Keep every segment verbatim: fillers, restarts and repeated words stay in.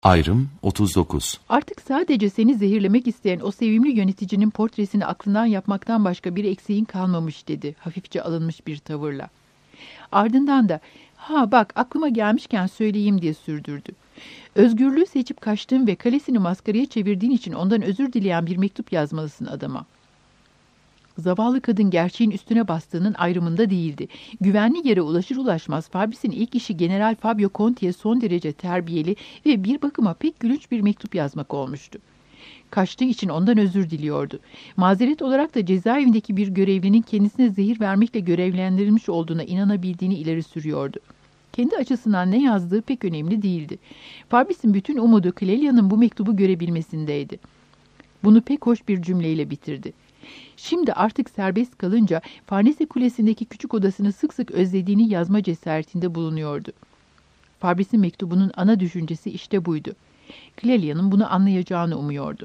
Ayrım otuz dokuz. Artık sadece seni zehirlemek isteyen o sevimli yöneticinin portresini aklından yapmaktan başka bir eksiğin kalmamış dedi, hafifçe alınmış bir tavırla. Ardından da, ha bak aklıma gelmişken söyleyeyim diye sürdürdü. Özgürlüğü seçip kaçtığın ve kalesini maskaraya çevirdiğin için ondan özür dileyen bir mektup yazmalısın adama. Zavallı kadın gerçeğin üstüne bastığının ayrımında değildi. Güvenli yere ulaşır ulaşmaz Fabris'in ilk işi General Fabio Conti'ye son derece terbiyeli ve bir bakıma pek gülünç bir mektup yazmak olmuştu. Kaçtığı için ondan özür diliyordu. Mazeret olarak da cezaevindeki bir görevlinin kendisine zehir vermekle görevlendirilmiş olduğuna inanabildiğini ileri sürüyordu. Kendi açısından ne yazdığı pek önemli değildi. Fabris'in bütün umudu Clelia'nın bu mektubu görebilmesindeydi. Bunu pek hoş bir cümleyle bitirdi. Şimdi artık serbest kalınca Farnese Kulesi'ndeki küçük odasını sık sık özlediğini yazma cesaretinde bulunuyordu. Fabris'in mektubunun ana düşüncesi işte buydu. Clelia'nın bunu anlayacağını umuyordu.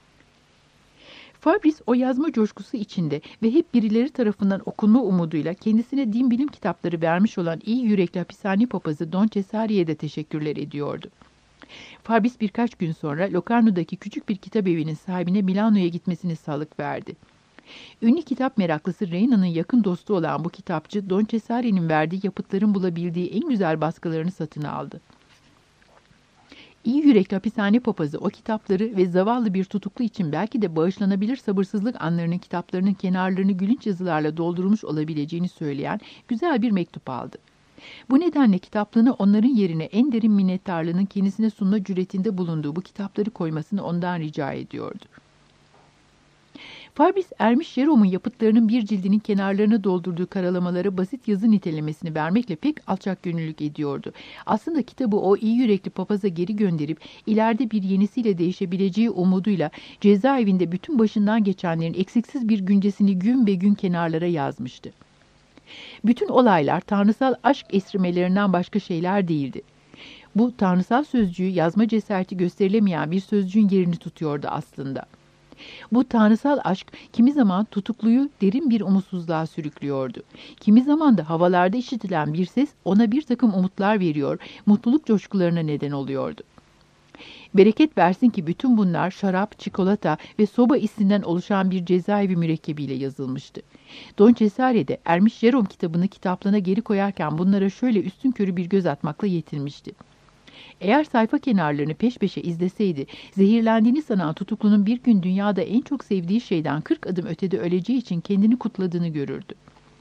Fabris o yazma coşkusu içinde ve hep birileri tarafından okunma umuduyla kendisine din bilim kitapları vermiş olan iyi yürekli hapishane papazı Don Cesari'ye de teşekkürler ediyordu. Fabris birkaç gün sonra Locarno'daki küçük bir kitap evinin sahibine Milano'ya gitmesini salık verdi. Ünlü kitap meraklısı Reyna'nın yakın dostu olan bu kitapçı Don Cesari'nin verdiği yapıtların bulabildiği en güzel baskılarını satın aldı. İyi yürekli hapishane papazı o kitapları ve zavallı bir tutuklu için belki de bağışlanabilir sabırsızlık anlarının kitaplarının kenarlarını gülünç yazılarla doldurulmuş olabileceğini söyleyen güzel bir mektup aldı. Bu nedenle kitaplığını onların yerine en derin minnettarlığının kendisine sunma cüretinde bulunduğu bu kitapları koymasını ondan rica ediyordu. Fabris, Ermiş Jerome'un yapıtlarının bir cildinin kenarlarını doldurduğu karalamalara basit yazı nitelemesini vermekle pek alçak gönüllülük ediyordu. Aslında kitabı o iyi yürekli papaza geri gönderip ileride bir yenisiyle değişebileceği umuduyla cezaevinde bütün başından geçenlerin eksiksiz bir güncesini gün be gün kenarlara yazmıştı. Bütün olaylar tanrısal aşk esrimelerinden başka şeyler değildi. Bu tanrısal sözcüğü yazma cesareti gösterilemeyen bir sözcüğün yerini tutuyordu aslında. Bu tanrısal aşk kimi zaman tutukluyu derin bir umutsuzluğa sürüklüyordu. Kimi zaman da havalarda işitilen bir ses ona bir takım umutlar veriyor, mutluluk coşkularına neden oluyordu. Bereket versin ki bütün bunlar şarap, çikolata ve soba isinden oluşan bir cezaevi mürekkebiyle yazılmıştı. Don Cesare de Ermiş Jerome kitabını kitaplığına geri koyarken bunlara şöyle üstünkörü bir göz atmakla yetinmişti. Eğer sayfa kenarlarını peş peşe izleseydi, zehirlendiğini sanan tutuklunun bir gün dünyada en çok sevdiği şeyden kırk adım ötede öleceği için kendini kutladığını görürdü.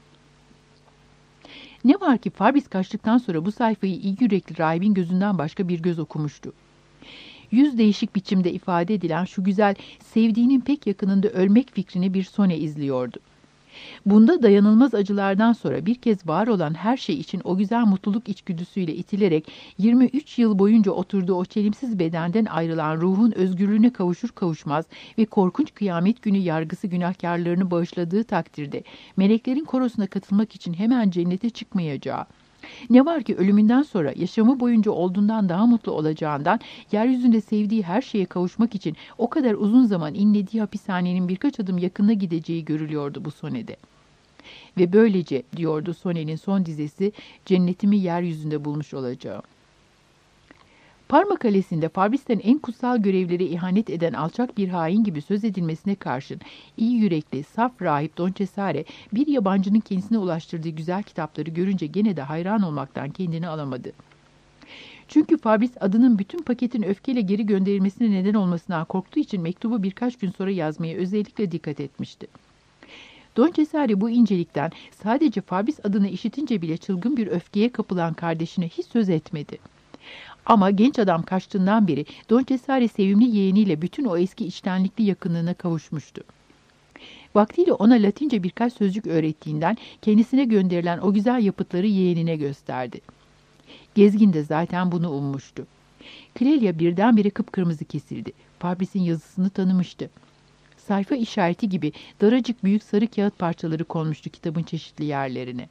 Ne var ki Fabris kaçtıktan sonra bu sayfayı iyi yürekli rahibin gözünden başka bir göz okumuştu. Yüz değişik biçimde ifade edilen şu güzel, sevdiğinin pek yakınında ölmek fikrini bir sone izliyordu. Bunda dayanılmaz acılardan sonra bir kez var olan her şey için o güzel mutluluk içgüdüsüyle itilerek yirmi üç yıl boyunca oturduğu o çelimsiz bedenden ayrılan ruhun özgürlüğüne kavuşur kavuşmaz ve korkunç kıyamet günü yargısı günahkarlarını bağışladığı takdirde meleklerin korosuna katılmak için hemen cennete çıkmayacağı, ne var ki ölümünden sonra yaşamı boyunca olduğundan daha mutlu olacağından yeryüzünde sevdiği her şeye kavuşmak için o kadar uzun zaman inlediği hapishanenin birkaç adım yakınına gideceği görülüyordu bu sonede. Ve böylece, diyordu sonenin son dizesi, cennetimi yeryüzünde bulmuş olacağım. Parma Kalesi'nde Fabris'ten en kutsal görevlere ihanet eden alçak bir hain gibi söz edilmesine karşın iyi yürekli, saf rahip Don Cesare bir yabancının kendisine ulaştırdığı güzel kitapları görünce gene de hayran olmaktan kendini alamadı. Çünkü Fabris adının bütün paketin öfkeyle geri gönderilmesine neden olmasından korktuğu için mektubu birkaç gün sonra yazmaya özellikle dikkat etmişti. Don Cesare bu incelikten sadece Fabris adını işitince bile çılgın bir öfkeye kapılan kardeşine hiç söz etmedi. Ama genç adam kaçtığından beri Don Cesare sevimli yeğeniyle bütün o eski içtenlikli yakınlığına kavuşmuştu. Vaktiyle ona Latince birkaç sözcük öğrettiğinden kendisine gönderilen o güzel yapıtları yeğenine gösterdi. Gezgin de zaten bunu ummuştu. Clelia birdenbire kıpkırmızı kesildi. Fabris'in yazısını tanımıştı. Sayfa işareti gibi daracık büyük sarı kağıt parçaları konmuştu kitabın çeşitli yerlerine.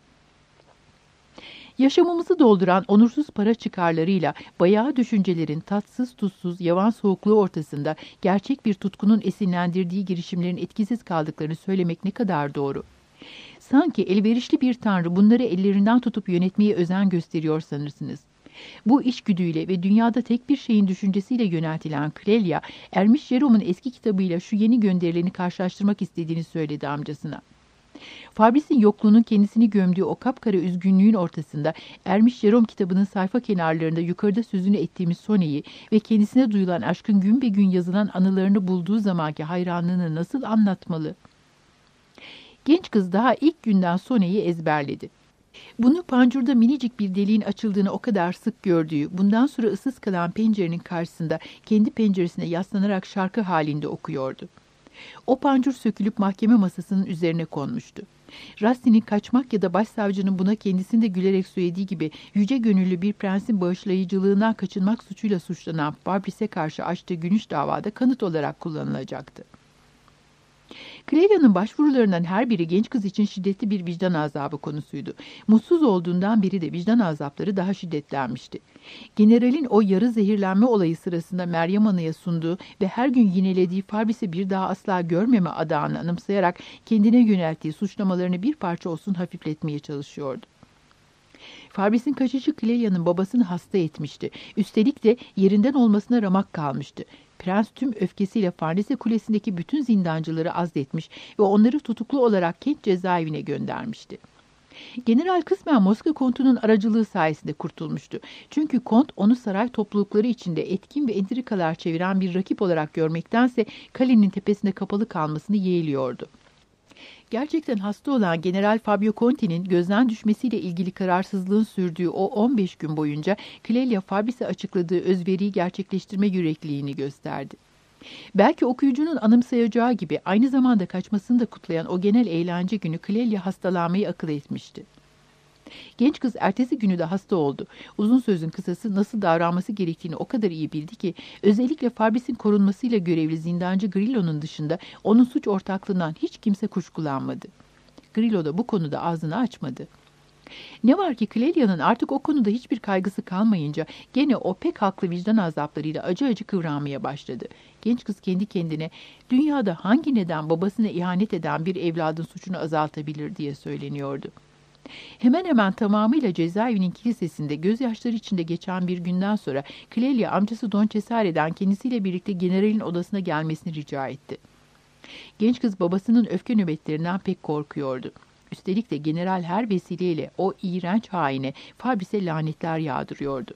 Yaşamımızı dolduran onursuz para çıkarlarıyla bayağı düşüncelerin tatsız tuzsuz yavan soğukluğu ortasında gerçek bir tutkunun esinlendirdiği girişimlerin etkisiz kaldıklarını söylemek ne kadar doğru. Sanki elverişli bir tanrı bunları ellerinden tutup yönetmeye özen gösteriyor sanırsınız. Bu içgüdüyle ve dünyada tek bir şeyin düşüncesiyle yöneltilen Clelia, Ermiş Jerome'un eski kitabıyla şu yeni gönderilerini karşılaştırmak istediğini söyledi amcasına. Fabris'in yokluğunun kendisini gömdüğü o kapkara üzgünlüğün ortasında Ermiş Jerome kitabının sayfa kenarlarında yukarıda sözünü ettiğimiz Sone'yi ve kendisine duyulan aşkın gün be gün yazılan anılarını bulduğu zamanki hayranlığını nasıl anlatmalı? Genç kız daha ilk günden Sone'yi ezberledi. Bunu pancurda minicik bir deliğin açıldığını o kadar sık gördüğü, bundan sonra ıssız kalan pencerenin karşısında kendi penceresine yaslanarak şarkı halinde okuyordu. O pancur sökülüp mahkeme masasının üzerine konmuştu. Rasti'nin kaçmak ya da başsavcının buna kendisini de gülerek söylediği gibi yüce gönüllü bir prensin bağışlayıcılığından kaçınmak suçuyla suçlanan Fabris'e karşı açtığı gülünç davada kanıt olarak kullanılacaktı. Clelia'nın başvurularından her biri genç kız için şiddetli bir vicdan azabı konusuydu. Mutsuz olduğundan beri de vicdan azapları daha şiddetlenmişti. Generalin o yarı zehirlenme olayı sırasında Meryem Ana'ya sunduğu ve her gün yinelediği Fabris'i bir daha asla görmeme adağını anımsayarak kendine yönelttiği suçlamalarını bir parça olsun hafifletmeye çalışıyordu. Fabris'in kaçışı Clelia'nın babasını hasta etmişti. Üstelik de yerinden olmasına ramak kalmıştı. Prens tüm öfkesiyle Farnese Kulesi'ndeki bütün zindancıları azletmiş ve onları tutuklu olarak Kent cezaevine göndermişti. General kısmen Moska kontunun aracılığı sayesinde kurtulmuştu. Çünkü kont onu saray toplulukları içinde etkin ve entrikalar çeviren bir rakip olarak görmektense kalenin tepesinde kapalı kalmasını yeğliyordu. Gerçekten hasta olan General Fabio Conti'nin gözden düşmesiyle ilgili kararsızlığın sürdüğü o on beş gün boyunca Clelia Fabris'e açıkladığı özveriyi gerçekleştirme yürekliğini gösterdi. Belki okuyucunun anımsayacağı gibi aynı zamanda kaçmasını da kutlayan o genel eğlence günü Clelia hastalanmayı akıl etmişti. Genç kız ertesi günü de hasta oldu. Uzun sözün kısası nasıl davranması gerektiğini o kadar iyi bildi ki özellikle Fabris'in korunmasıyla görevli zindancı Grillo'nun dışında onun suç ortaklığından hiç kimse kuşkulanmadı. Grillo da bu konuda ağzını açmadı. Ne var ki Clelia'nın artık o konuda hiçbir kaygısı kalmayınca gene o pek haklı vicdan azaplarıyla acı acı kıvranmaya başladı. Genç kız kendi kendine dünyada hangi neden babasına ihanet eden bir evladın suçunu azaltabilir diye söyleniyordu. Hemen hemen tamamıyla cezaevinin kilisesinde gözyaşları içinde geçen bir günden sonra Clelia amcası Don Cesare'den kendisiyle birlikte generalin odasına gelmesini rica etti. Genç kız babasının öfke nöbetlerinden pek korkuyordu. Üstelik de general her vesileyle o iğrenç haine Fabris'e lanetler yağdırıyordu.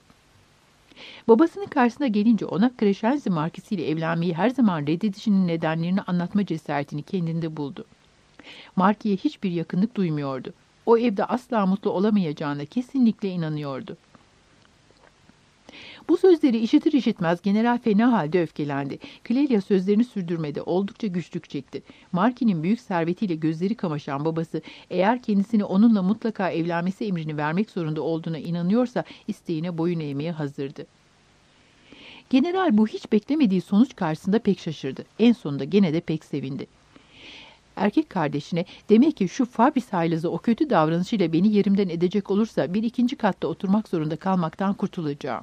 Babasının karşısına gelince ona Crescenzi markisiyle evlenmeyi her zaman reddedişinin nedenlerini anlatma cesaretini kendinde buldu. Markiye hiçbir yakınlık duymuyordu. O evde asla mutlu olamayacağına kesinlikle inanıyordu. Bu sözleri işitir işitmez general fena halde öfkelendi. Clelia sözlerini sürdürmede oldukça güçlük çekti. Marki'nin büyük servetiyle gözleri kamaşan babası eğer kendisini onunla mutlaka evlenmesi emrini vermek zorunda olduğuna inanıyorsa isteğine boyun eğmeye hazırdı. General bu hiç beklemediği sonuç karşısında pek şaşırdı. En sonunda gene de pek sevindi. Erkek kardeşine demek ki şu Fabris haylazı o kötü davranışıyla beni yerimden edecek olursa bir ikinci katta oturmak zorunda kalmaktan kurtulacağım.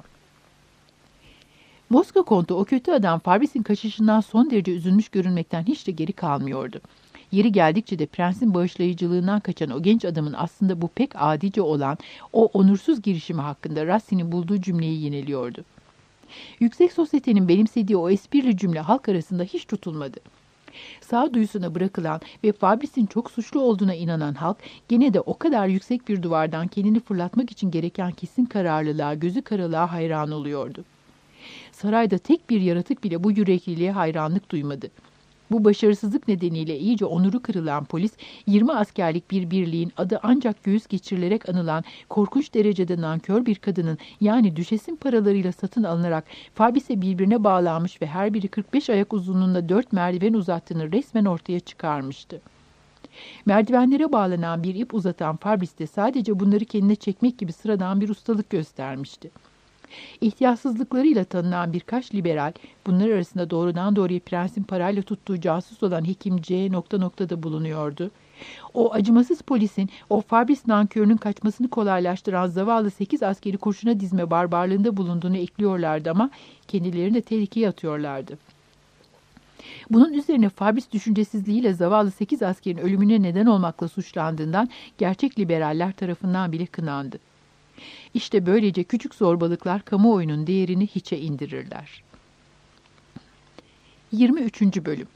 Moska kontu o kötü adam Fabris'in kaçışından son derece üzülmüş görünmekten hiç de geri kalmıyordu. Yeri geldikçe de prensin bağışlayıcılığından kaçan o genç adamın aslında bu pek adice olan o onursuz girişimi hakkında Rasti'nin bulduğu cümleyi yineliyordu. Yüksek sosyetenin benimsediği o esprili cümle halk arasında hiç tutulmadı. Sağduyusuna bırakılan ve Fabris'in çok suçlu olduğuna inanan halk gene de o kadar yüksek bir duvardan kendini fırlatmak için gereken kesin kararlılığa, gözü karalığa hayran oluyordu. Sarayda tek bir yaratık bile bu yürekliliğe hayranlık duymadı. Bu başarısızlık nedeniyle iyice onuru kırılan polis, yirmi askerlik bir birliğin adı ancak göğüs geçirilerek anılan korkunç derecede nankör bir kadının yani düşesin paralarıyla satın alınarak Fabris'e birbirine bağlanmış ve her biri kırk beş ayak uzunluğunda dört merdiven uzattığını resmen ortaya çıkarmıştı. Merdivenlere bağlanan bir ip uzatan Fabris de sadece bunları kendine çekmek gibi sıradan bir ustalık göstermişti. İhtiyatsızlıklarıyla tanınan birkaç liberal, bunlar arasında doğrudan doğruya prensin parayla tuttuğu casus olan hekim C nokta noktada bulunuyordu. O acımasız polisin, o Fabris nankörünün kaçmasını kolaylaştıran zavallı sekiz askeri kurşuna dizme barbarlığında bulunduğunu ekliyorlardı ama kendilerini de tehlikeye atıyorlardı. Bunun üzerine Fabris düşüncesizliğiyle zavallı sekiz askerin ölümüne neden olmakla suçlandığından gerçek liberaller tarafından bile kınandı. İşte böylece küçük zorbalıklar kamuoyunun değerini hiçe indirirler. yirmi üçüncü. Bölüm.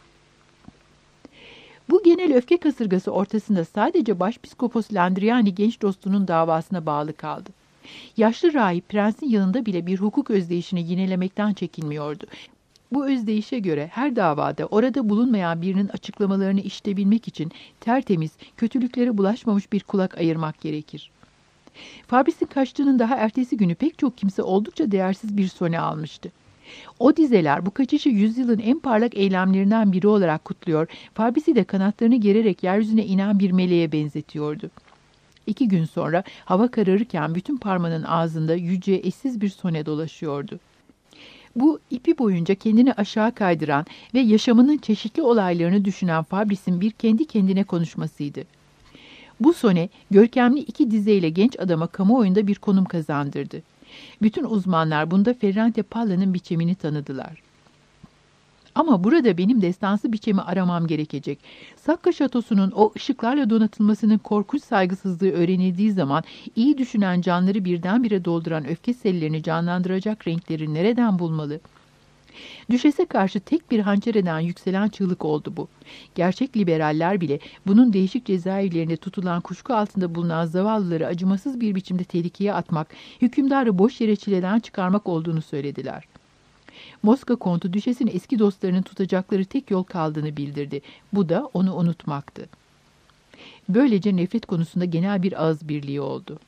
Bu genel öfke kasırgası ortasında sadece Başpiskopos Landriani genç dostunun davasına bağlı kaldı. Yaşlı rahip prensin yanında bile bir hukuk özdeyişini yinelemekten çekinmiyordu. Bu özdeyişe göre her davada orada bulunmayan birinin açıklamalarını işitebilmek için tertemiz, kötülüklere bulaşmamış bir kulak ayırmak gerekir. Fabris'in kaçtığının daha ertesi günü pek çok kimse oldukça değersiz bir sone almıştı. O dizeler bu kaçışı yüzyılın en parlak eylemlerinden biri olarak kutluyor, Fabris'i de kanatlarını gererek yeryüzüne inen bir meleğe benzetiyordu. İki gün sonra hava kararırken bütün Parma'nın ağzında yüce, eşsiz bir sone dolaşıyordu. Bu ipi boyunca kendini aşağı kaydıran ve yaşamının çeşitli olaylarını düşünen Fabris'in bir kendi kendine konuşmasıydı. Bu sone, görkemli iki dizeyle genç adama kamuoyunda bir konum kazandırdı. Bütün uzmanlar bunda Ferrante Palla'nın biçimini tanıdılar. Ama burada benim destansı biçimi aramam gerekecek. Sakka Şatosu'nun o ışıklarla donatılmasının korkunç saygısızlığı öğrenildiği zaman iyi düşünen canları birdenbire dolduran öfke sellerini canlandıracak renkleri nereden bulmalı? Düşese karşı tek bir hançereden yükselen çığlık oldu bu. Gerçek liberaller bile bunun değişik cezaevlerinde tutulan kuşku altında bulunan zavallıları acımasız bir biçimde tehlikeye atmak, hükümdarı boş yere çileden çıkarmak olduğunu söylediler. Moska kontu düşesin eski dostlarının tutacakları tek yol kaldığını bildirdi. Bu da onu unutmaktı. Böylece nefret konusunda genel bir ağız birliği oldu.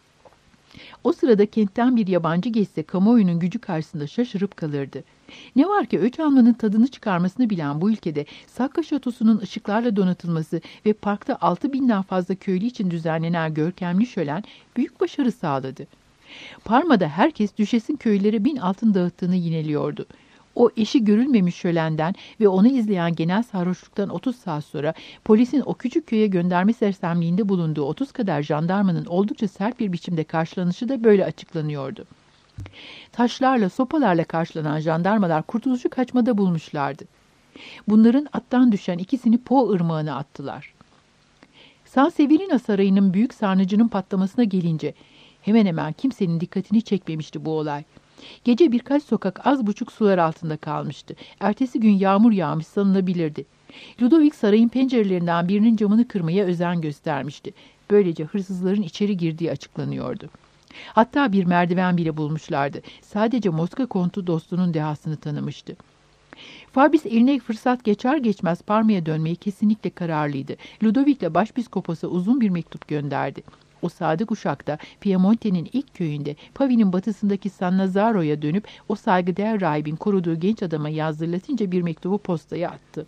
O sırada kentten bir yabancı geçse kamuoyunun gücü karşısında şaşırıp kalırdı. Ne var ki öç almanın tadını çıkarmasını bilen bu ülkede Sakka Şatosu'nun ışıklarla donatılması ve parkta altı binden fazla köylü için düzenlenen görkemli şölen büyük başarı sağladı. Parma'da herkes düşesin köylere bin altın dağıttığını yineliyordu. O eşi görülmemiş şölenden ve onu izleyen genel sarhoşluktan otuz saat sonra polisin o küçük köye gönderme sersemliğinde bulunduğu otuz kadar jandarmanın oldukça sert bir biçimde karşılanışı da böyle açıklanıyordu. Taşlarla, sopalarla karşılanan jandarmalar kurtuluşu kaçmada bulmuşlardı. Bunların attan düşen ikisini Po ırmağına attılar. San Severino Sarayı'nın büyük sarnıcının patlamasına gelince hemen hemen kimsenin dikkatini çekmemişti bu olay. Gece birkaç sokak az buçuk sular altında kalmıştı. Ertesi gün yağmur yağmış sanılabilirdi. Ludovic sarayın pencerelerinden birinin camını kırmaya özen göstermişti. Böylece hırsızların içeri girdiği açıklanıyordu. Hatta bir merdiven bile bulmuşlardı. Sadece Moska kontu dostunun dehasını tanımıştı. Fabris eline fırsat geçer geçmez Parma'ya dönmeyi kesinlikle kararlıydı. Ludovic'le Başpiskopos'a uzun bir mektup gönderdi. O sadık uşak da Piemonte'nin ilk köyünde Pavi'nin batısındaki San Nazaro'ya dönüp o saygıdeğer rahibin koruduğu genç adama yazdırlatınca bir mektubu postaya attı.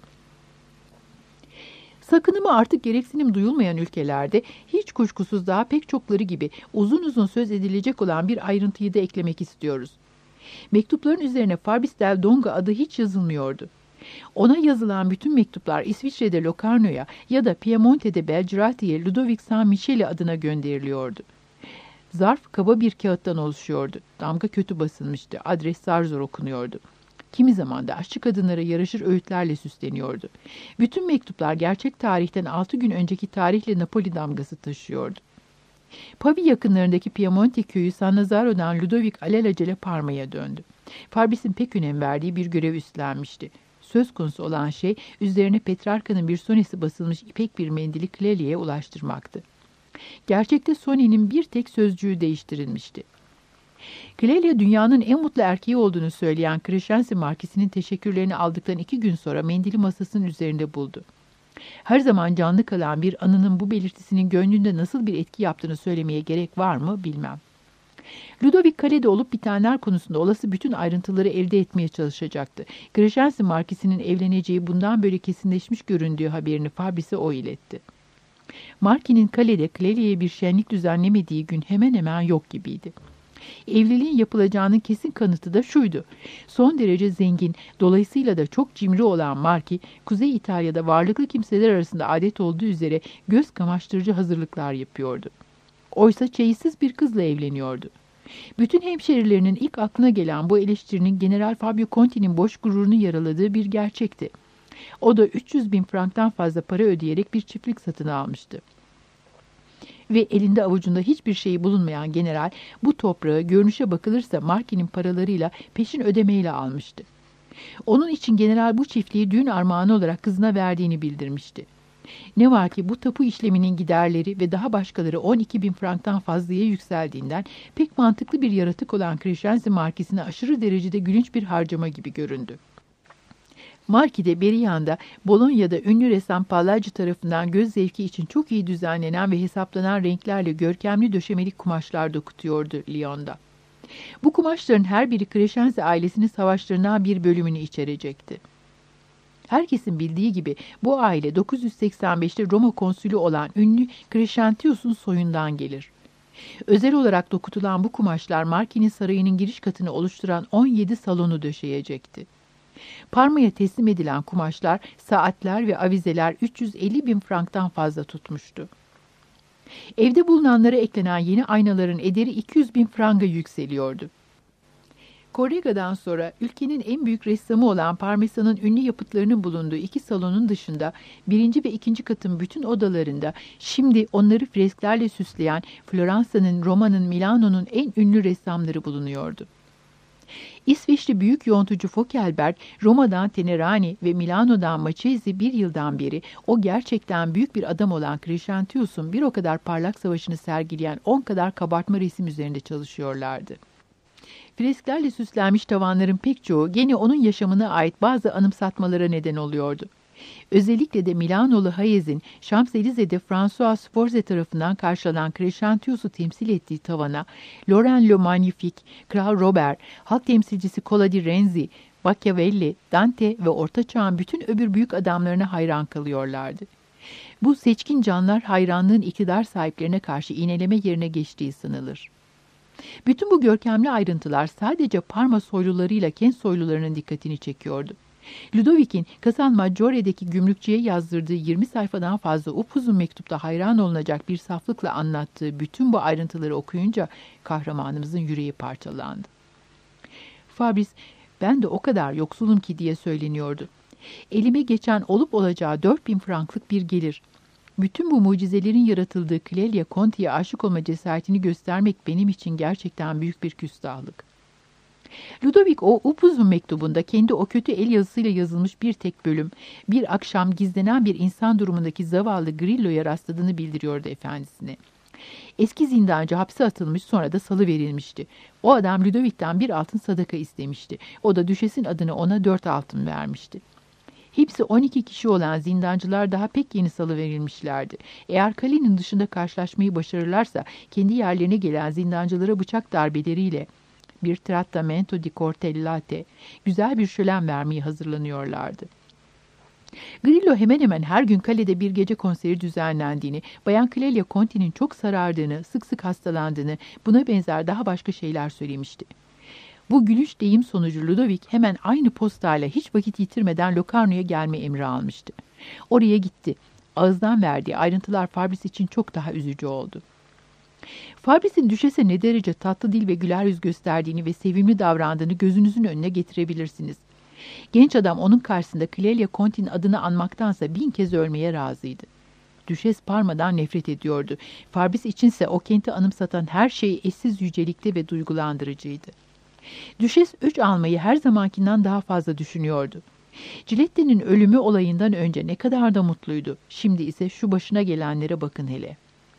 Sakınımı artık gereksinim duyulmayan ülkelerde hiç kuşkusuz daha pek çokları gibi uzun uzun söz edilecek olan bir ayrıntıyı da eklemek istiyoruz. Mektupların üzerine Fabris del Donga adı hiç yazılmıyordu. Ona yazılan bütün mektuplar İsviçre'de Locarno'ya ya da Piemonte'de Belgirati'ye Ludovic San Michele adına gönderiliyordu. Zarf kaba bir kağıttan oluşuyordu. Damga kötü basılmıştı. Adres zar zor okunuyordu. Kimi zaman da aşçı kadınlara yaraşır öğütlerle süsleniyordu. Bütün mektuplar gerçek tarihten altı gün önceki tarihle Napoli damgası taşıyordu. Pavi yakınlarındaki Piemonte köyü San Nazaro'dan Ludovic alelacele Parma'ya döndü. Fabris'in pek önem verdiği bir görev üstlenmişti. Söz konusu olan şey üzerine Petrarca'nın bir sonesi basılmış ipek bir mendili Clelia'ya ulaştırmaktı. Gerçekte sonenin bir tek sözcüğü değiştirilmişti. Clelia dünyanın en mutlu erkeği olduğunu söyleyen Crescenzi Markisi'nin teşekkürlerini aldıktan iki gün sonra mendili masasının üzerinde buldu. Her zaman canlı kalan bir anının bu belirtisinin gönlünde nasıl bir etki yaptığını söylemeye gerek var mı bilmem. Ludovic kalede olup bitenler konusunda olası bütün ayrıntıları elde etmeye çalışacaktı. Crescenzi Markisi'nin evleneceği bundan böyle kesinleşmiş göründüğü haberini Fabris'e o iletti. Marki'nin kalede Clelia'ya bir şenlik düzenlemediği gün hemen hemen yok gibiydi. Evliliğin yapılacağının kesin kanıtı da şuydu. Son derece zengin, dolayısıyla da çok cimri olan Marki, Kuzey İtalya'da varlıklı kimseler arasında adet olduğu üzere göz kamaştırıcı hazırlıklar yapıyordu. Oysa çeyizsiz bir kızla evleniyordu. Bütün hemşerilerinin ilk aklına gelen bu eleştirinin General Fabio Conti'nin boş gururunu yaraladığı bir gerçekti. O da üç yüz bin franktan fazla para ödeyerek bir çiftlik satın almıştı. ve elinde avucunda hiçbir şeyi bulunmayan general bu toprağı görünüşe bakılırsa Marki'nin paralarıyla peşin ödemeyle almıştı. Onun için general bu çiftliği düğün armağanı olarak kızına verdiğini bildirmişti. Ne var ki bu tapu işleminin giderleri ve daha başkaları on iki bin franktan fazlaya yükseldiğinden pek mantıklı bir yaratık olan Crescenzi Markisi'ne aşırı derecede gülünç bir harcama gibi göründü. Marki de beri yanda Bolonya'da ünlü ressam Palladio tarafından göz zevki için çok iyi düzenlenen ve hesaplanan renklerle görkemli döşemelik kumaşlar dokutuyordu Lyon'da. Bu kumaşların her biri Crescenzi ailesinin savaşlarından bir bölümünü içerecekti. Herkesin bildiği gibi bu aile dokuz yüz seksen beşte Roma konsülü olan ünlü Crescentius'un soyundan gelir. Özel olarak dokutulan bu kumaşlar Marki'nin sarayının giriş katını oluşturan on yedi salonu döşeyecekti. Parma'ya teslim edilen kumaşlar, saatler ve avizeler üç yüz elli bin franktan fazla tutmuştu. Evde bulunanlara eklenen yeni aynaların ederi iki yüz bin franga yükseliyordu. Correga'dan sonra ülkenin en büyük ressamı olan Parmesan'ın ünlü yapıtlarının bulunduğu iki salonun dışında birinci ve ikinci katın bütün odalarında şimdi onları fresklerle süsleyen Floransa'nın, Roma'nın, Milano'nun en ünlü ressamları bulunuyordu. İsveçli büyük yontucu Fokelberg, Roma'dan Tenerani ve Milano'dan Macchesi bir yıldan beri o gerçekten büyük bir adam olan Crescentius'un bir o kadar parlak savaşını sergileyen on kadar kabartma resim üzerinde çalışıyorlardı. Fresklerle süslenmiş tavanların pek çoğu gene onun yaşamına ait bazı anımsatmalara neden oluyordu. Özellikle de Milanolu Hayez'in Champs-Élysées François Sforza tarafından karşılanan Crescentius'u temsil ettiği tavana Laurent Le Magnifique, Kral Robert, halk temsilcisi Cola di Renzi, Machiavelli, Dante ve Orta Çağ'ın bütün öbür büyük adamlarına hayran kalıyorlardı. Bu seçkin canlar hayranlığın iktidar sahiplerine karşı iğneleme yerine geçtiği sanılır. Bütün bu görkemli ayrıntılar sadece Parma soylularıyla Kent soylularının dikkatini çekiyordu. Ludovic'in Casalmaggiore'deki gümrükçüye yazdırdığı yirmi sayfadan fazla upuzun mektupta hayran olunacak bir saflıkla anlattığı bütün bu ayrıntıları okuyunca kahramanımızın yüreği parçalandı. Fabrice, ben de o kadar yoksulum ki diye söyleniyordu. Elime geçen olup olacağı dört bin franklık bir gelir. Bütün bu mucizelerin yaratıldığı Clelia Conti'ye aşık olma cesaretini göstermek benim için gerçekten büyük bir küstahlık. Ludovic o upuzun mektubunda kendi o kötü el yazısıyla yazılmış bir tek bölüm, bir akşam gizlenen bir insan durumundaki zavallı Grillo'ya rastladığını bildiriyordu efendisine. Eski zindancı hapse atılmış, sonra da salıverilmişti. O adam Ludovic'ten bir altın sadaka istemişti. O da düşesin adını ona dört altın vermişti. Hepsi on iki kişi olan zindancılar daha pek yeni salıverilmişlerdi. Eğer kalenin dışında karşılaşmayı başarırlarsa kendi yerlerine gelen zindancılara bıçak darbeleriyle bir trattamento di cortellate, güzel bir şölen vermeyi hazırlanıyorlardı. Grillo hemen hemen her gün kalede bir gece konseri düzenlendiğini, Bayan Clelia Conti'nin çok sarardığını, sık sık hastalandığını, buna benzer daha başka şeyler söylemişti. Bu gülüş deyim sonucu Ludovic hemen aynı postayla hiç vakit yitirmeden Locarno'ya gelme emri almıştı. Oraya gitti. Ağızdan verdiği ayrıntılar Fabrice için çok daha üzücü oldu. Fabrice'in düşese ne derece tatlı dil ve güler yüz gösterdiğini ve sevimli davrandığını gözünüzün önüne getirebilirsiniz. Genç adam onun karşısında Clelia Conti'nin adını anmaktansa bin kez ölmeye razıydı. Düşes Parma'dan nefret ediyordu. Fabrice içinse o kenti anımsatan her şey eşsiz yücelikte ve duygulandırıcıydı. Düşes öç almayı her zamankinden daha fazla düşünüyordu. Cilette'nin ölümü olayından önce ne kadar da mutluydu. Şimdi ise şu başına gelenlere bakın hele.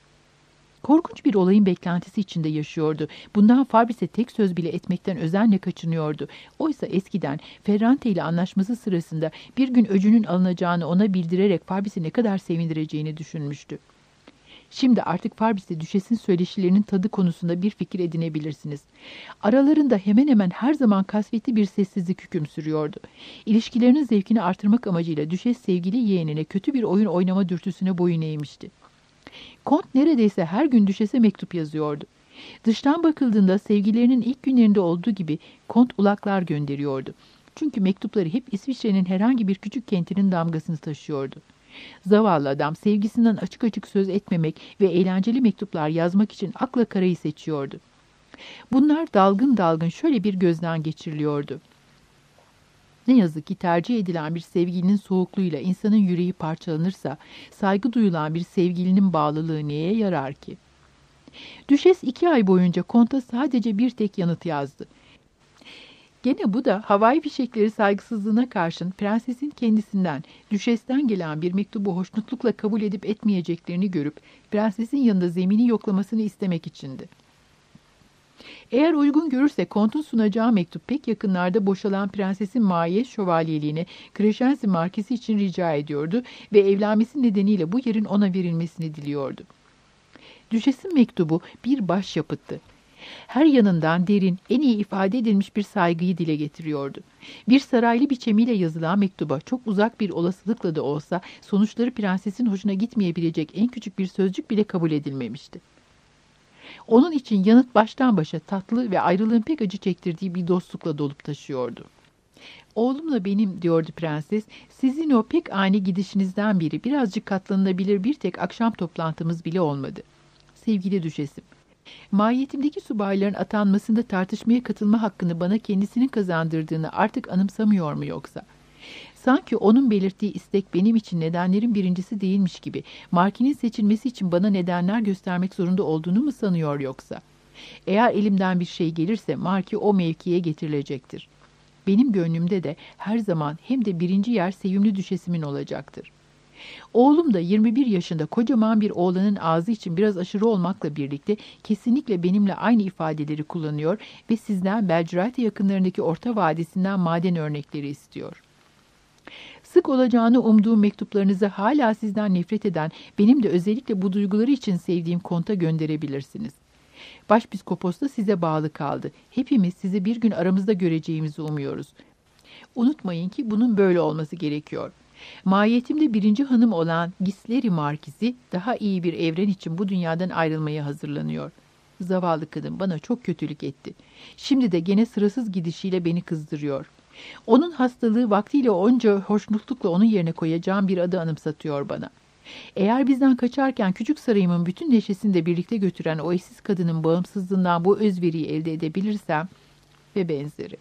Korkunç bir olayın beklentisi içinde yaşıyordu. Bundan Fabrice tek söz bile etmekten özenle kaçınıyordu. Oysa eskiden Ferrante ile anlaşması sırasında bir gün öcünün alınacağını ona bildirerek Fabrice'i ne kadar sevindireceğini düşünmüştü. Şimdi artık Fabrice'le Düşes'in söyleşilerinin tadı konusunda bir fikir edinebilirsiniz. Aralarında hemen hemen her zaman kasvetli bir sessizlik hüküm sürüyordu. İlişkilerinin zevkini artırmak amacıyla Düşes sevgili yeğenine kötü bir oyun oynama dürtüsüne boyun eğmişti. Kont neredeyse her gün Düşes'e mektup yazıyordu. Dıştan bakıldığında sevgililerinin ilk günlerinde olduğu gibi Kont ulaklar gönderiyordu. Çünkü mektupları hep İsviçre'nin herhangi bir küçük kentinin damgasını taşıyordu. Zavallı adam sevgisinden açık açık söz etmemek ve eğlenceli mektuplar yazmak için akla karayı seçiyordu. Bunlar dalgın dalgın şöyle bir gözden geçiriliyordu. Ne yazık ki tercih edilen bir sevgilinin soğukluğuyla insanın yüreği parçalanırsa, saygı duyulan bir sevgilinin bağlılığı neye yarar ki? Düşes iki ay boyunca konta sadece bir tek yanıt yazdı. Gene bu da havai fişekleri saygısızlığına karşın prensesin kendisinden, düşesten gelen bir mektubu hoşnutlukla kabul edip etmeyeceklerini görüp prensesin yanında zemini yoklamasını istemek içindi. Eğer uygun görürse kontun sunacağı mektup pek yakınlarda boşalan prensesin maiyet şövalyeliğine Kreşensi markisi için rica ediyordu ve evlenmesi nedeniyle bu yerin ona verilmesini diliyordu. Düşesin mektubu bir başyapıttı. Her yanından derin, en iyi ifade edilmiş bir saygıyı dile getiriyordu. Bir saraylı biçemiyle yazılan mektuba çok uzak bir olasılıkla da olsa sonuçları prensesin hoşuna gitmeyebilecek en küçük bir sözcük bile kabul edilmemişti. Onun için yanıt baştan başa tatlı ve ayrılığın pek acı çektirdiği bir dostlukla dolup taşıyordu. "Oğlumla benim," diyordu prenses, "sizin o pek ani gidişinizden beri birazcık katlanılabilir bir tek akşam toplantımız bile olmadı. Sevgili düşesim, mahiyetimdeki subayların atanmasında tartışmaya katılma hakkını bana kendisinin kazandırdığını artık anımsamıyor mu yoksa? Sanki onun belirttiği istek benim için nedenlerin birincisi değilmiş gibi, Marki'nin seçilmesi için bana nedenler göstermek zorunda olduğunu mu sanıyor yoksa? Eğer elimden bir şey gelirse Marki o mevkiye getirilecektir. Benim gönlümde de her zaman hem de birinci yer sevimli düşesimin olacaktır. Oğlum da yirmi bir yaşında kocaman bir oğlanın ağzı için biraz aşırı olmakla birlikte kesinlikle benimle aynı ifadeleri kullanıyor ve sizden Belgrade yakınlarındaki Orta Vadisi'nden maden örnekleri istiyor. Sık olacağını umduğum mektuplarınızı hala sizden nefret eden, benim de özellikle bu duyguları için sevdiğim konta gönderebilirsiniz. Başpiskopos da size bağlı kaldı. Hepimiz sizi bir gün aramızda göreceğimizi umuyoruz. Unutmayın ki bunun böyle olması gerekiyor. Mahiyetimde birinci hanım olan Gisleri Markizi daha iyi bir evren için bu dünyadan ayrılmaya hazırlanıyor. Zavallı kadın bana çok kötülük etti. Şimdi de gene sırasız gidişiyle beni kızdırıyor. Onun hastalığı vaktiyle onca hoşnutlukla onun yerine koyacağım bir adı anımsatıyor bana. Eğer bizden kaçarken küçük sarayımın bütün neşesini de birlikte götüren o eşsiz kadının bağımsızlığından bu özveriyi elde edebilirsem ve benzeri.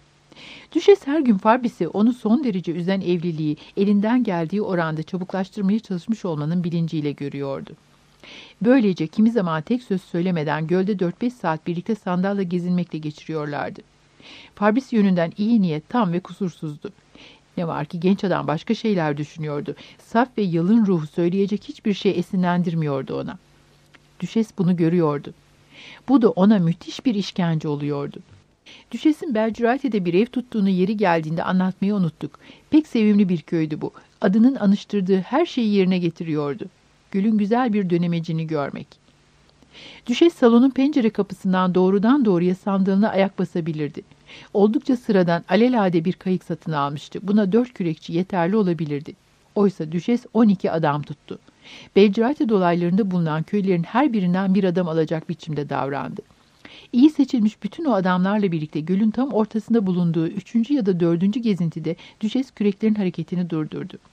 Düşes her gün Farbis'i onu son derece üzen evliliği elinden geldiği oranda çabuklaştırmaya çalışmış olmanın bilinciyle görüyordu. Böylece kimi zaman tek söz söylemeden gölde dört beş saat birlikte sandalla gezinmekle geçiriyorlardı. Farbis yönünden iyi niyet tam ve kusursuzdu. Ne var ki genç adam başka şeyler düşünüyordu. Saf ve yalın ruhu söyleyecek hiçbir şey esinlendirmiyordu ona. Düşes bunu görüyordu. Bu da ona müthiş bir işkence oluyordu. Düşes'in Belgrade'de bir ev tuttuğunu yeri geldiğinde anlatmayı unuttuk. Pek sevimli bir köydü bu. Adının anıştırdığı her şeyi yerine getiriyordu. Gül'ün güzel bir dönemecini görmek. Düşes salonun pencere kapısından doğrudan doğruya sandalına ayak basabilirdi. Oldukça sıradan alelade bir kayık satın almıştı. Buna dört kürekçi yeterli olabilirdi. Oysa Düşes on iki adam tuttu. Belgrade dolaylarında bulunan köylerin her birinden bir adam alacak biçimde davrandı. İyi seçilmiş bütün o adamlarla birlikte gölün tam ortasında bulunduğu üçüncü ya da dördüncü gezintide Düşes küreklerin hareketini durdurdu.